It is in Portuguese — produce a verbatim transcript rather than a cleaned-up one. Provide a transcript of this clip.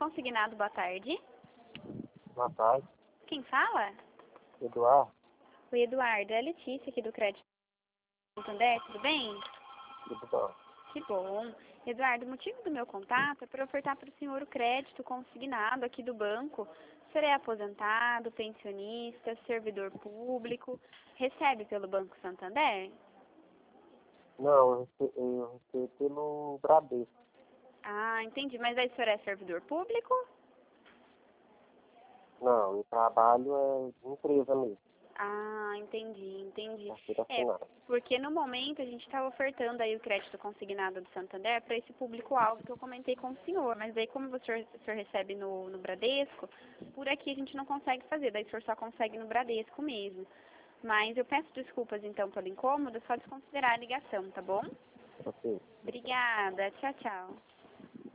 Consignado, boa tarde. Boa tarde, Quem fala? Eduardo. O Eduardo, é a Letícia aqui do Crédito Santander, tudo bem? Tudo bom? Que bom. Eduardo, o motivo do meu contato é para ofertar para o senhor o crédito consignado aqui do banco. O senhor é aposentado, pensionista, servidor público, recebe pelo Banco Santander? Não, eu rece- eu recebi pelo Bradesco. Ah, entendi. Mas aí o senhor é servidor público? Não, eu trabalho é de empresa mesmo, Ah, entendi, entendi. carteira É, assinada. porque no momento a gente está ofertando aí o crédito consignado do Santander para esse público-alvo que eu comentei com o senhor, mas aí como o senhor, o senhor recebe no, no Bradesco, por aqui a gente não consegue fazer, daí o senhor só consegue no Bradesco mesmo. Mas eu peço desculpas então pelo incômodo, só desconsiderar a ligação, tá bom? Ok. Obrigada, tchau, tchau.